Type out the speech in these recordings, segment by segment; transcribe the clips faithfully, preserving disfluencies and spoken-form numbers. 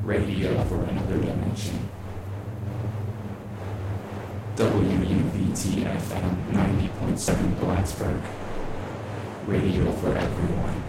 Radio for another dimension. W U V T F M ninety point seven Plattsburgh. Radio for everyone.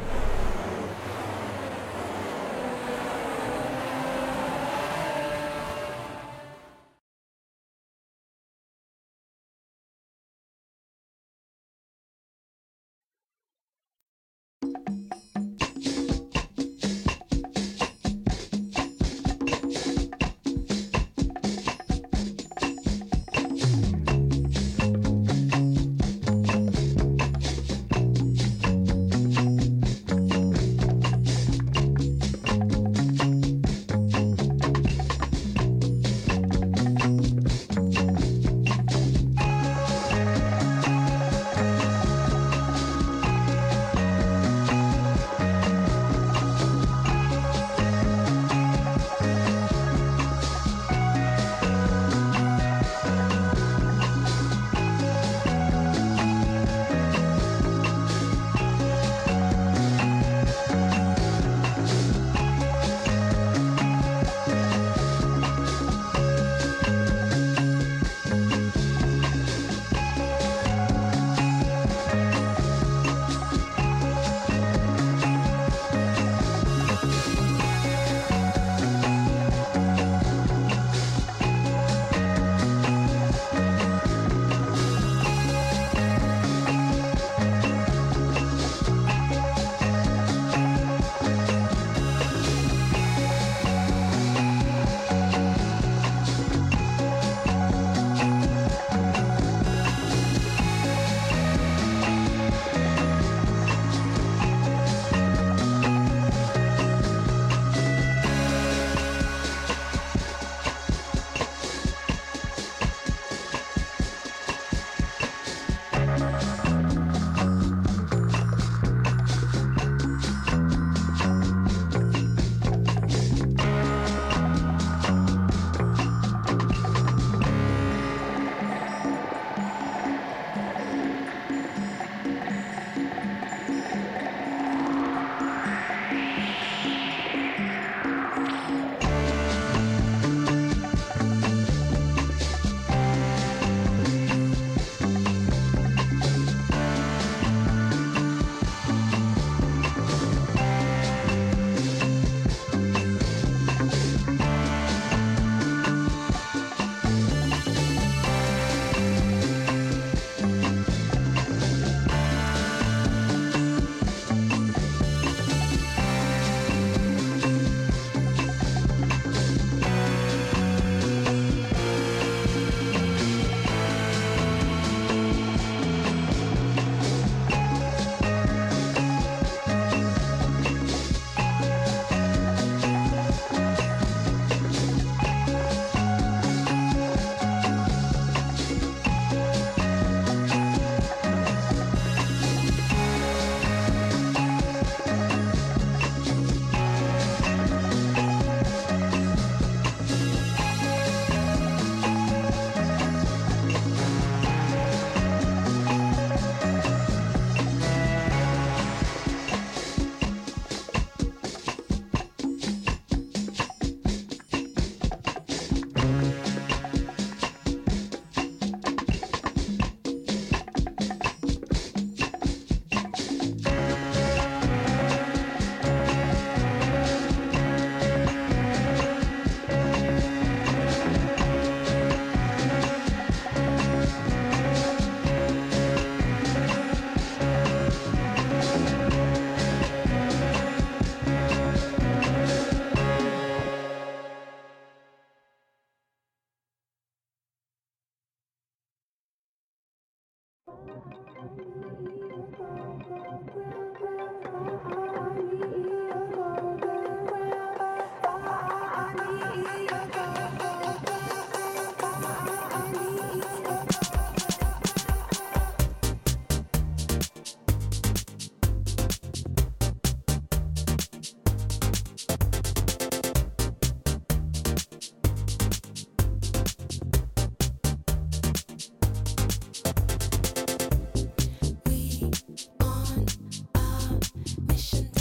mission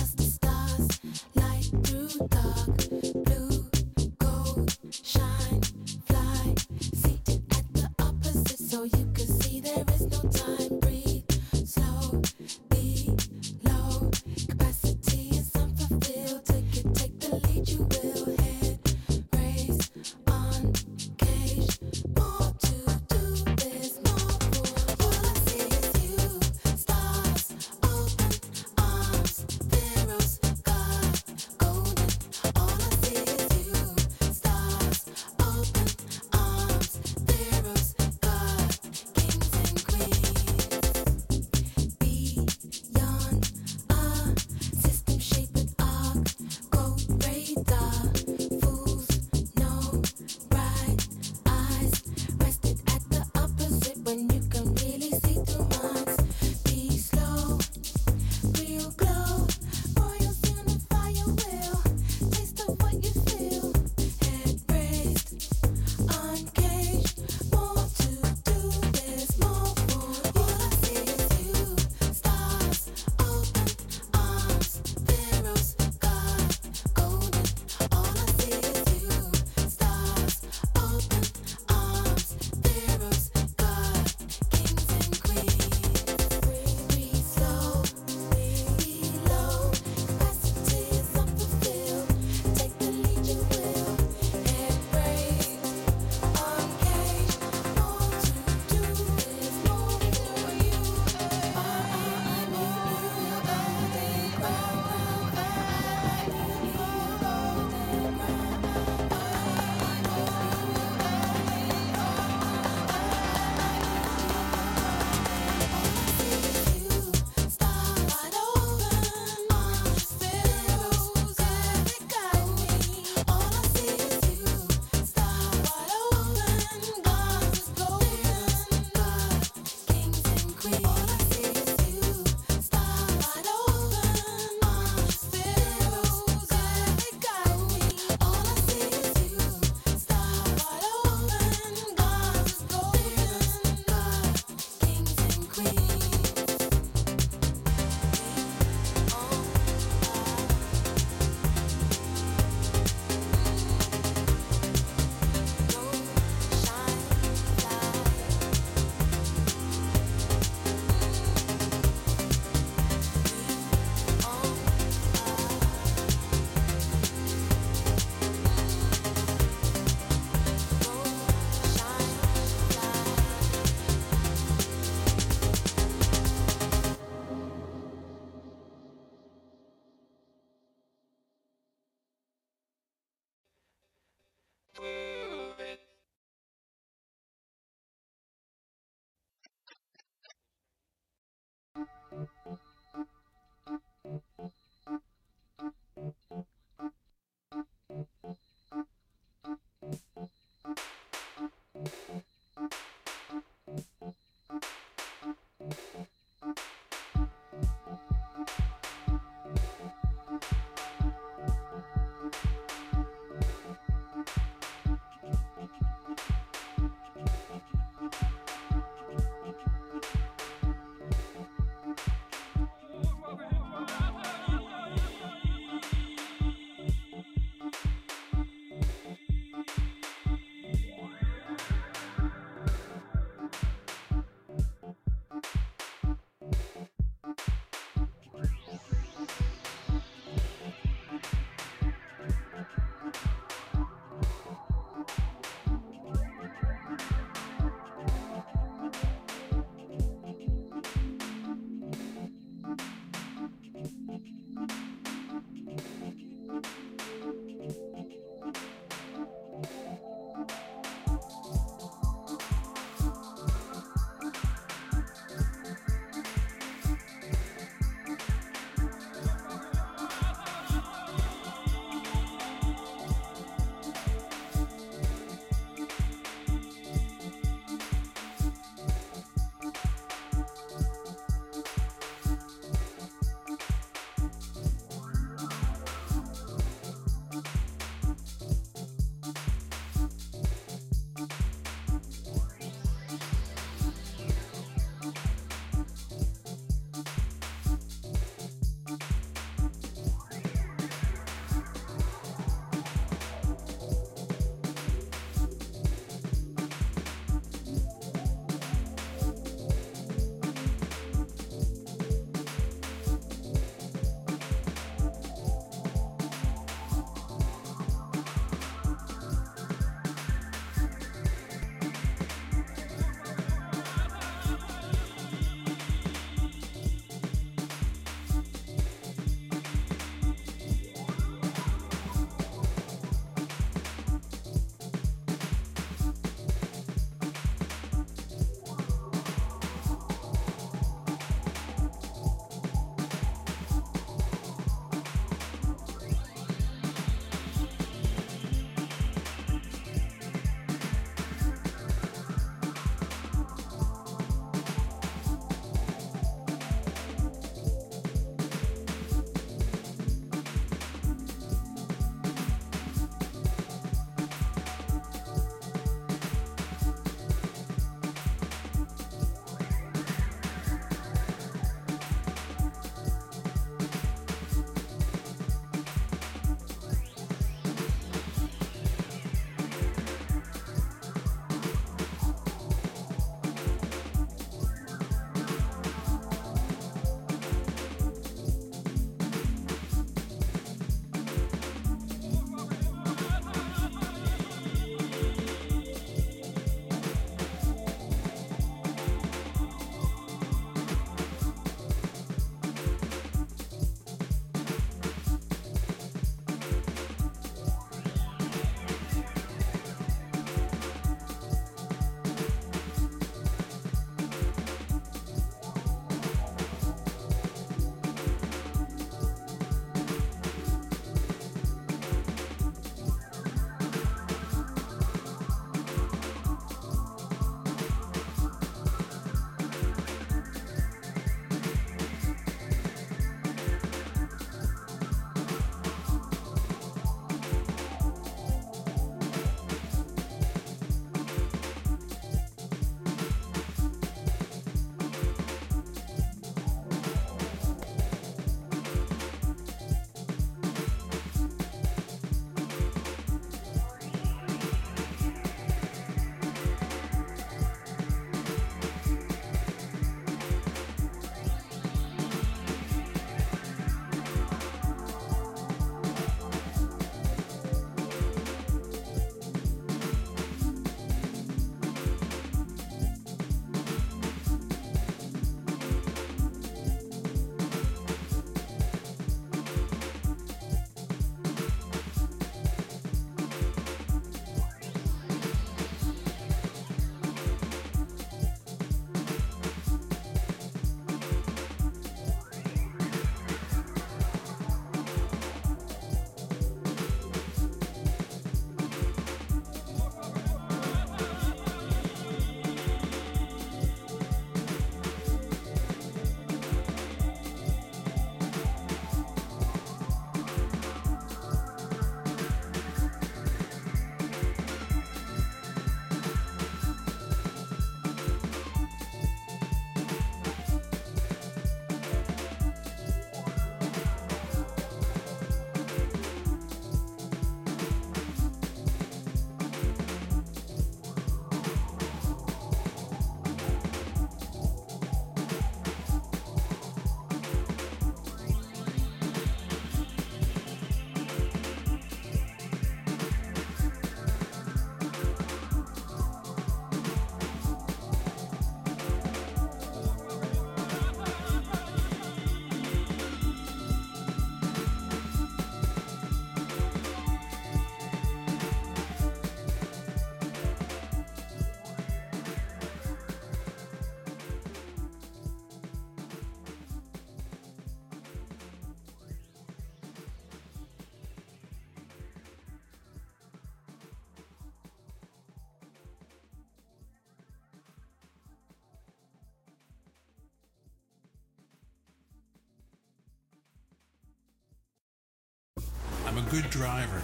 I'm a good driver.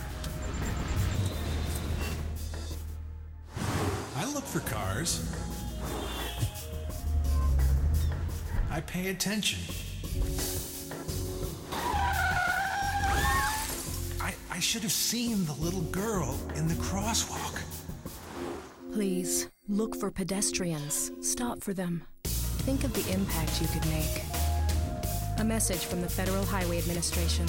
I look for cars. I pay attention. I, I should have seen the little girl in the crosswalk. Please, look for pedestrians. Stop for them. Think of the impact you could make. A message from the Federal Highway Administration.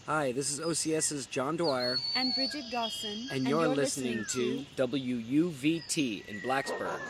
Hi, this is O C S's John Dwyer. And Bridget Dawson. And, and you're, you're listening, listening to W U V T in Blacksburg.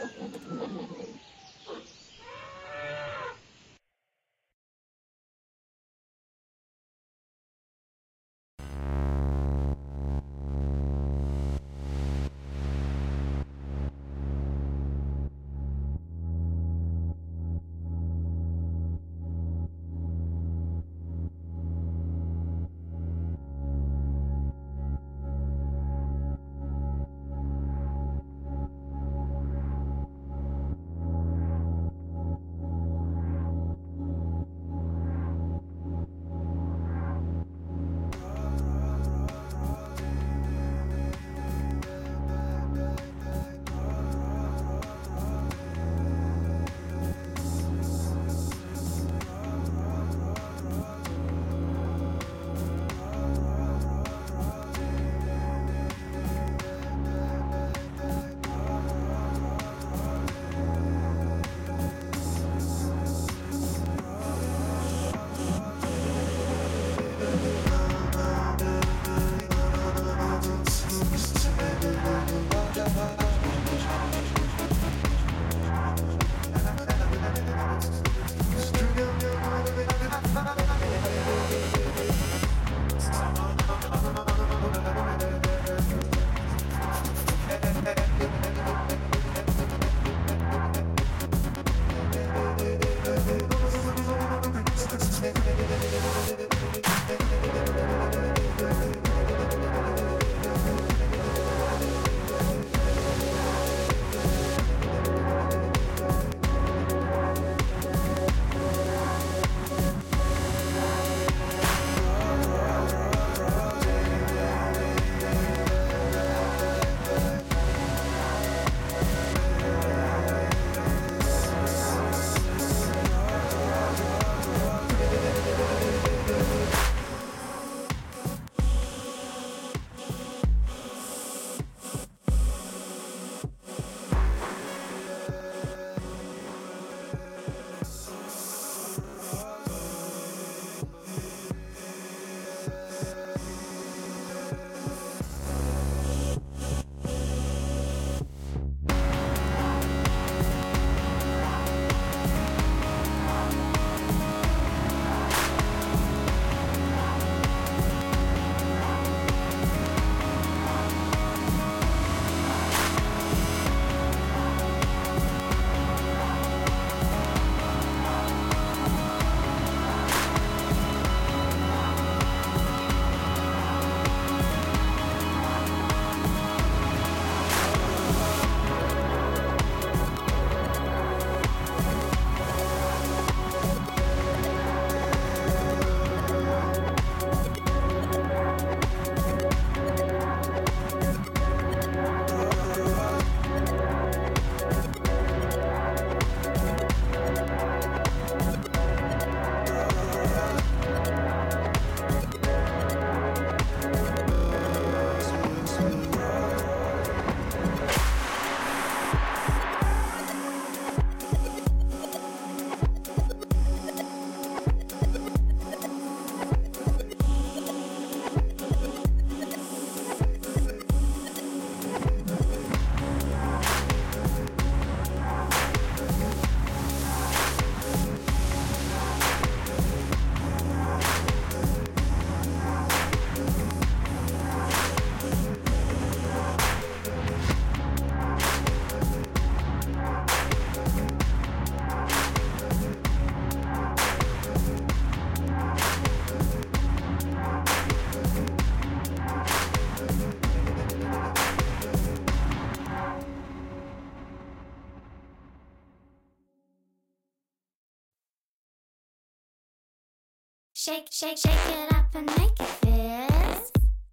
Shake, shake, shake it up and make it fizz.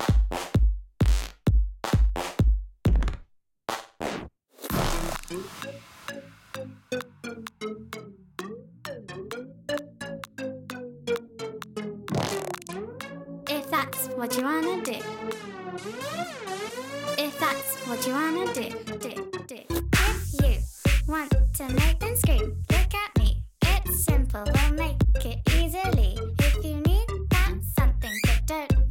If that's what you wanna do. If that's what you wanna do, do, do. If you want to make them scream, look at me. It's simple, we'll make it easily. If you need that something, but don't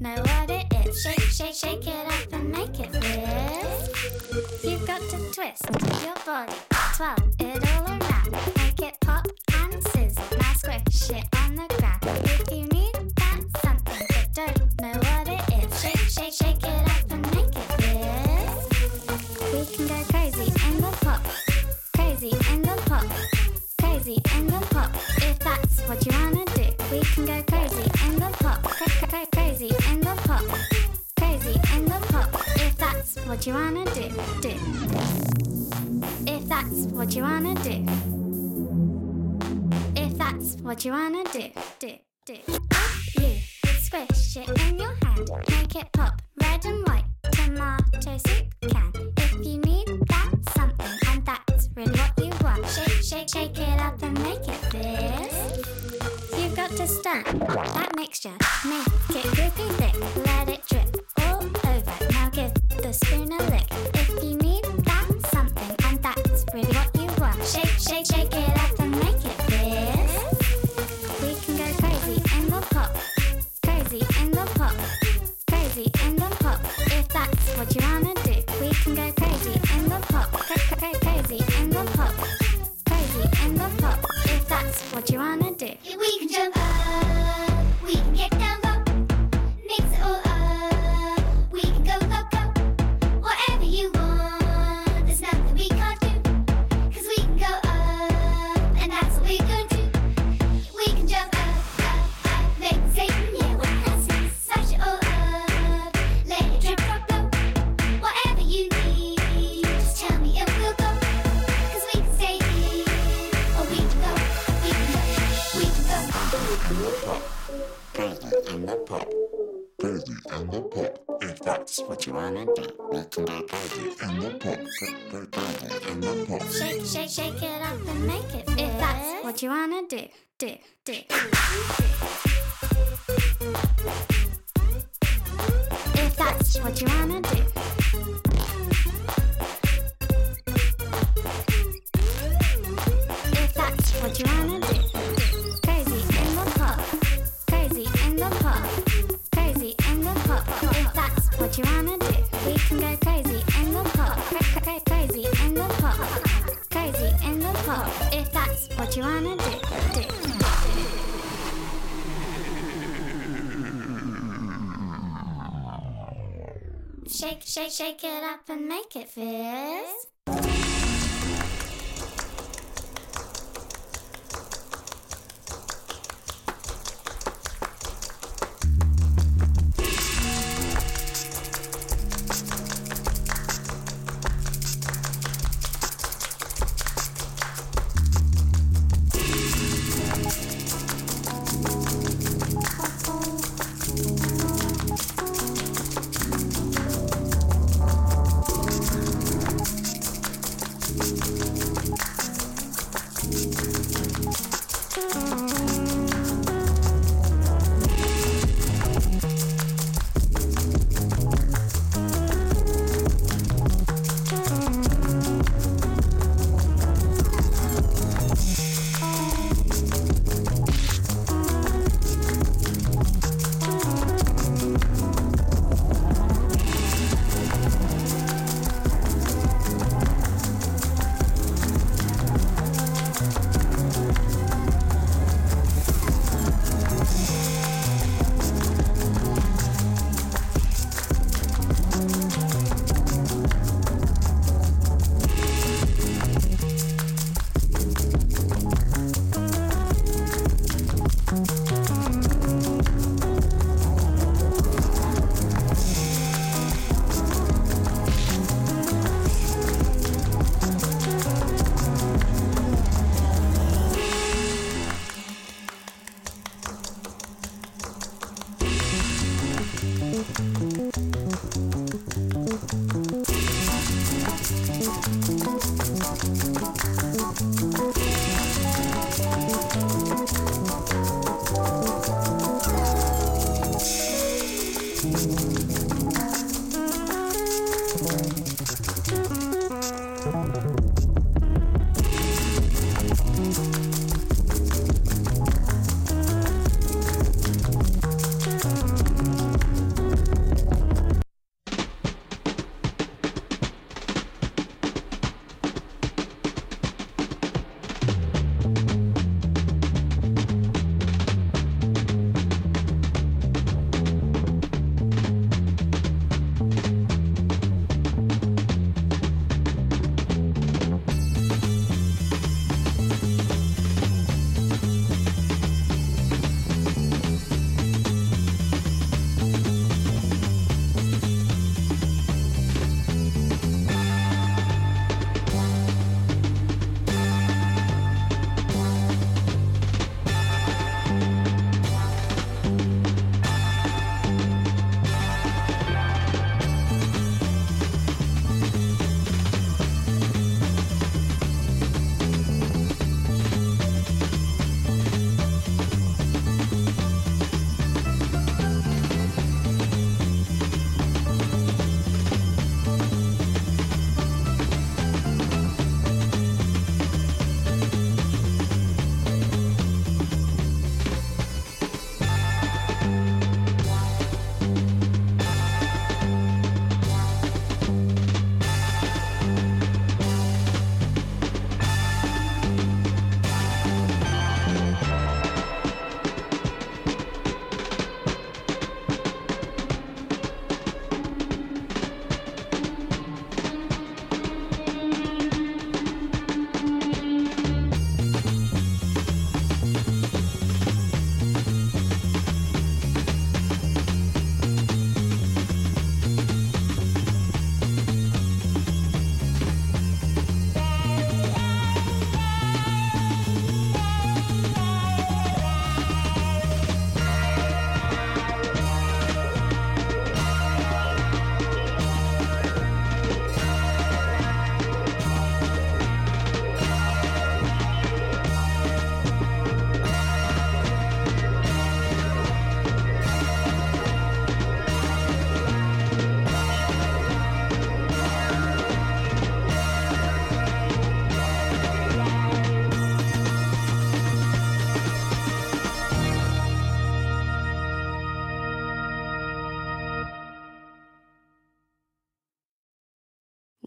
You've got to twist your body, twirl it all around, make it pop and sizzle. Now squish it on the ground. If you need that something but don't know what it is, shake, shake, shake it up and make it this. We can go crazy in the pop, crazy in the pop, crazy in the pop. If that's what you wanna do, we can go crazy in the pop, cra- cra- crazy in the pop, crazy in the pop. If that's what you wanna do, do. If that's what you wanna do. If that's what you wanna do, do, do. You squish it in your hand, make it pop, red and white, tomato soup can. If you need that something, and that's really what you want, shake, shake, shake it up and make it this. You've got to stir that mixture, make it drippy thick, let it drip all over. Now give the spoon a lick. If you need that something, and that's really what you want, shake, shake, shake it up and make it this. We can go crazy in the pop, crazy in the pop, crazy in the pop. If that's what you wanna do, we can go crazy in the pop, cra- cra- crazy in the pop, crazy in the pop. If that's what you wanna do. We can jump up, we can get down low, mix it all up, we can go, go, go. Whatever you want, there's nothing we can't do, 'cause we can go up, and that's what we're going to. We can jump up, up, up, make it say, yeah, we're dancing. Smash it all up, let it drip, drop, low. Whatever you need, just tell me and we'll go, 'cause we can stay here, or we can go, we can go, we can go. Crazy in the pop, crazy in the pop. If that's what you wanna do, we can go crazy in the pop, cra- crazy in the pop. Shake, shake, shake it up and make it. If that's what you wanna do, do, do. If that's what you wanna do. If that's what you wanna do. Crazy in the pop, crazy in the pop, crazy in the pop. If that's what you wanna do, we can go crazy in the pop, cra- cra- crazy in the pop, crazy in the pop. If that's what you wanna do, do. Shake, shake, shake it up and make it fizz.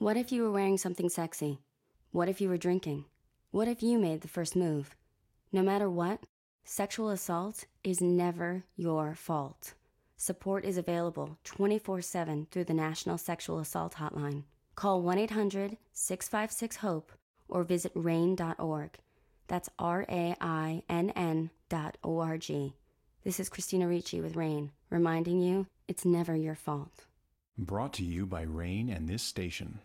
What if you were wearing something sexy? What if you were drinking? What if you made the first move? No matter what, sexual assault is never your fault. Support is available twenty-four seven through the National Sexual Assault Hotline. Call one eight hundred, six five six, HOPE or visit rain dot org. That's R A I N N dot O R G. This is Christina Ricci with RAIN, reminding you it's never your fault. Brought to you by RAIN and this station.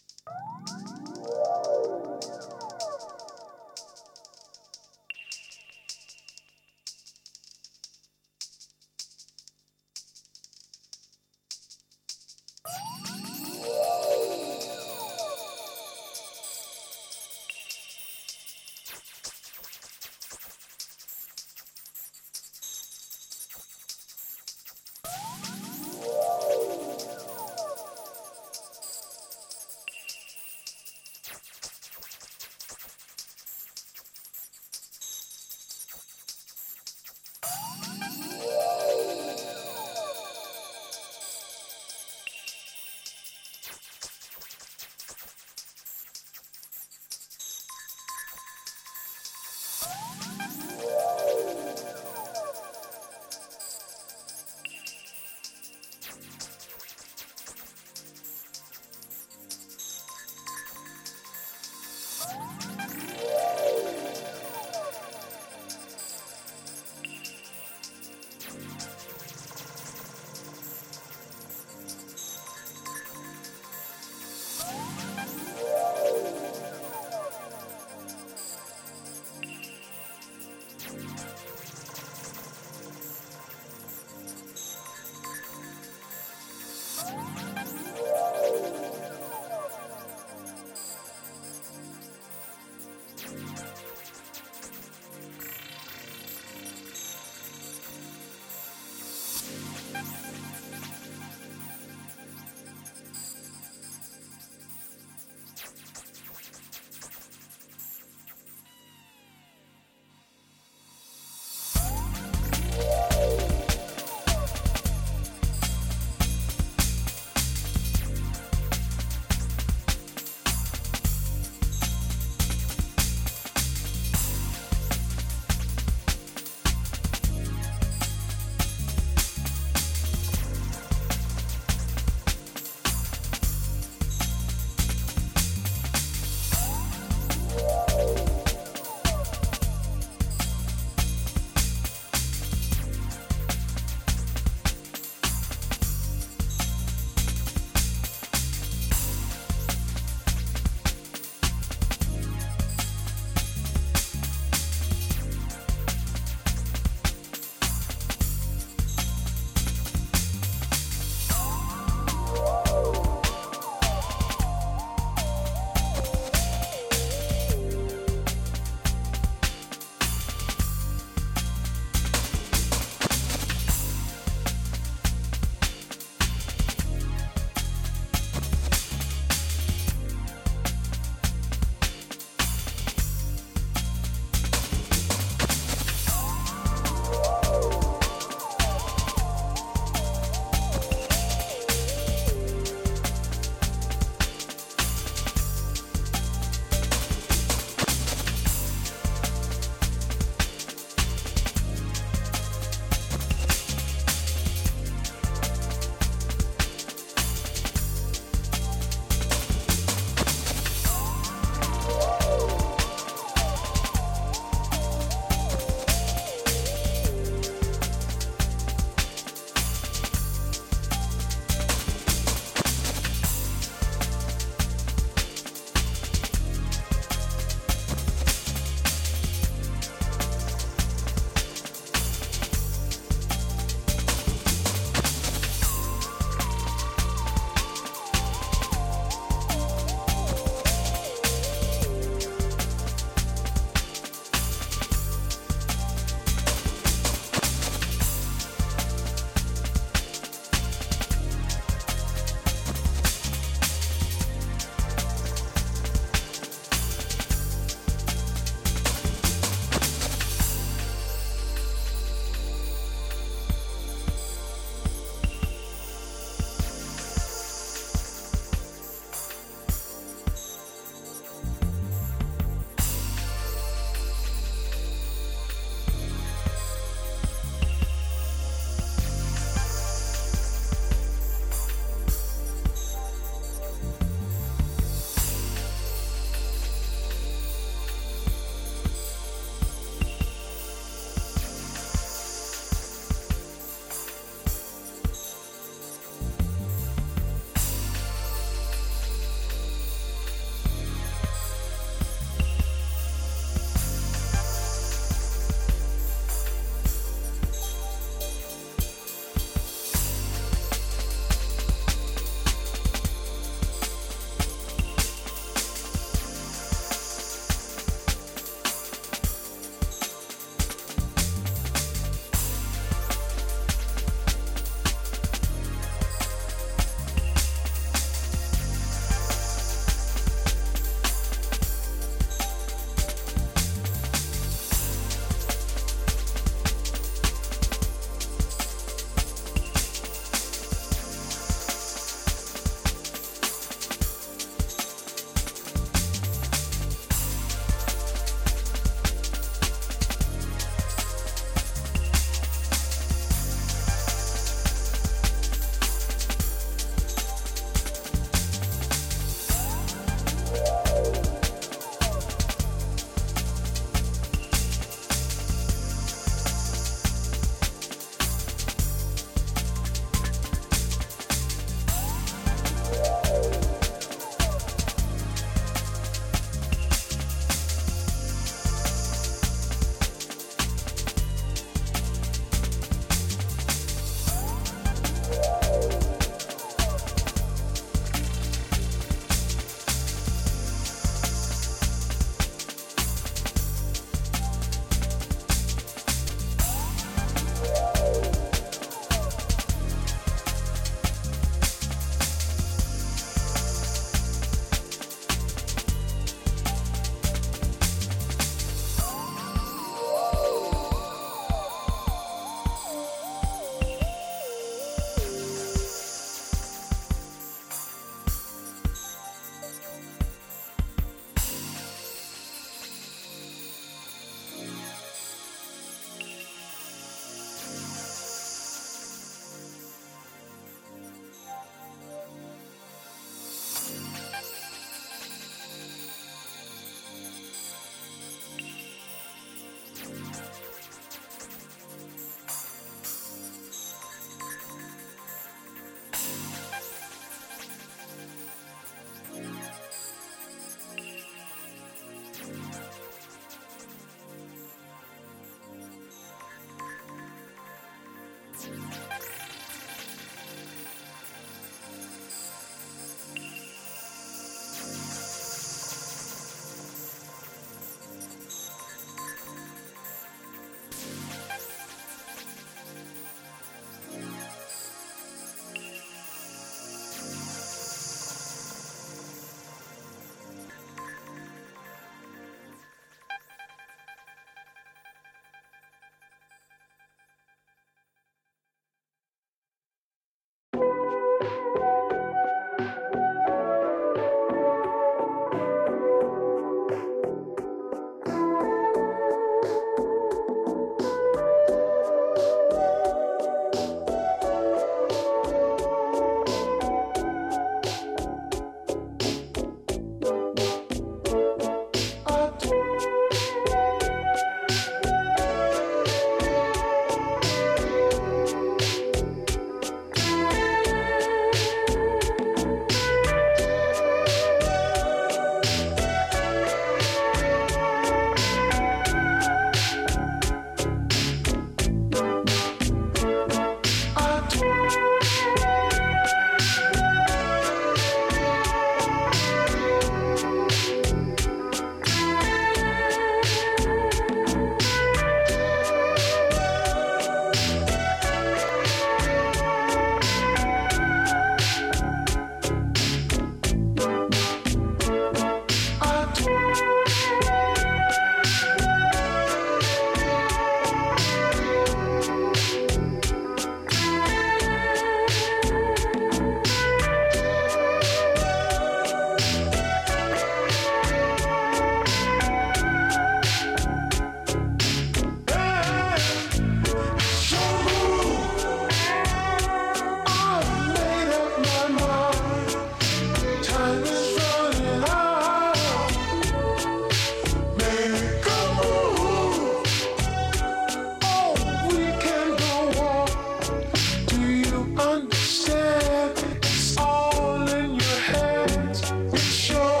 don't understand. It's all in your head. It's your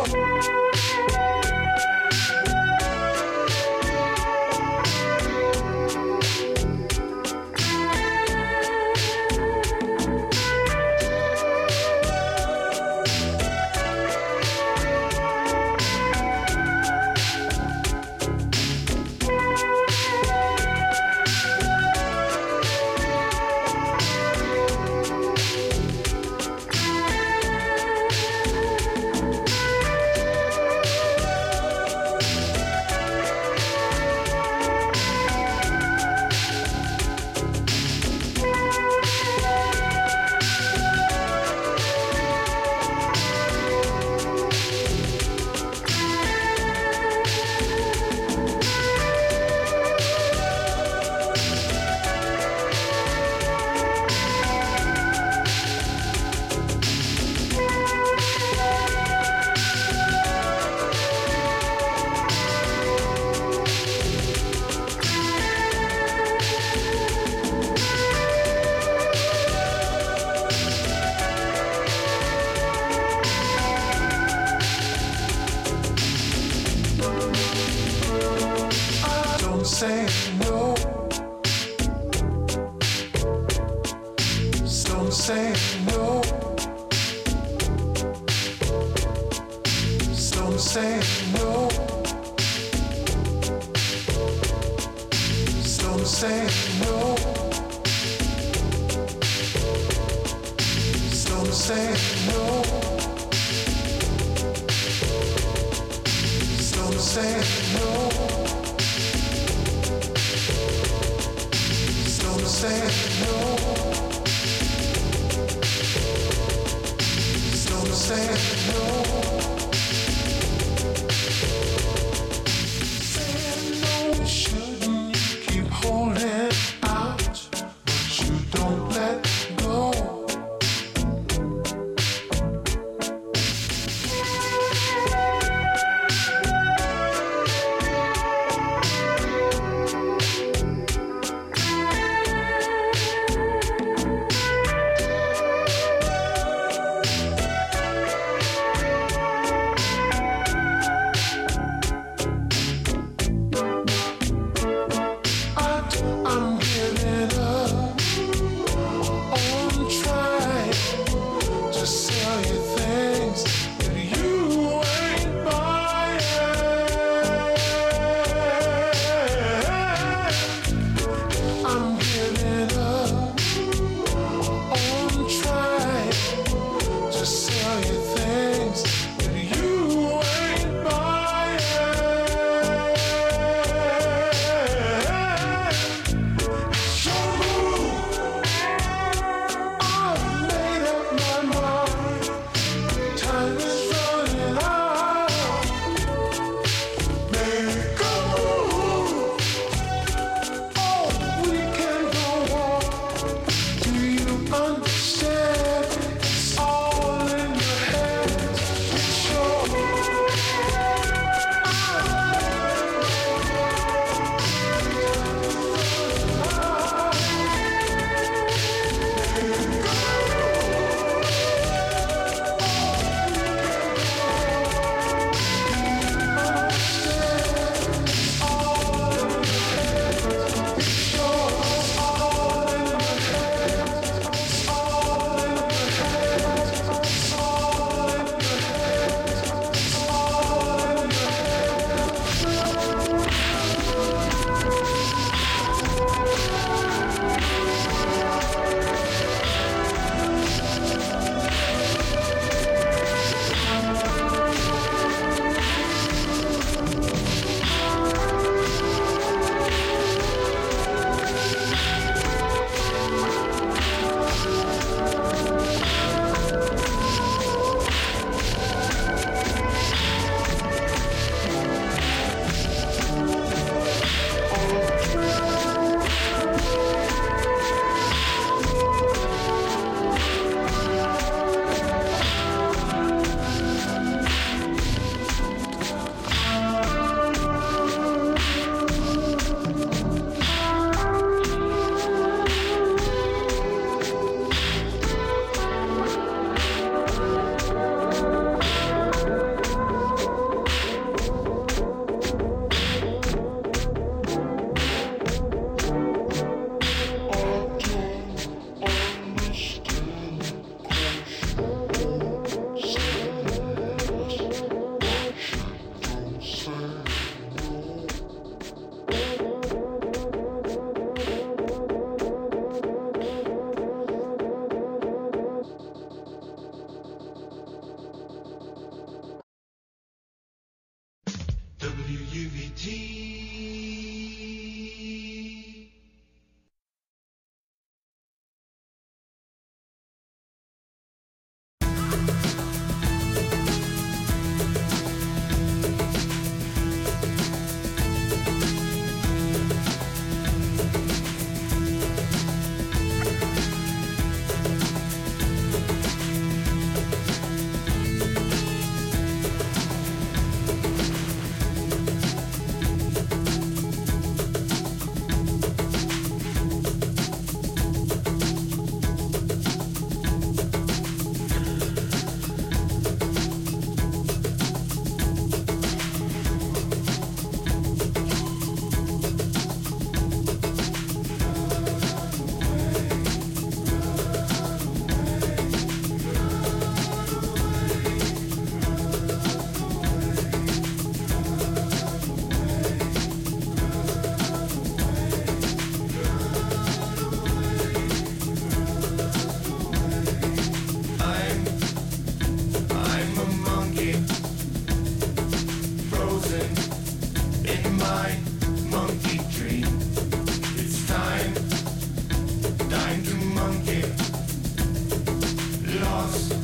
say no. Don't say no. Don't say no. Don't say no. Don't say no. Don't say no. Don't say no. Don't say no. Saying no, shouldn't you keep holding out, but you don't let go. us.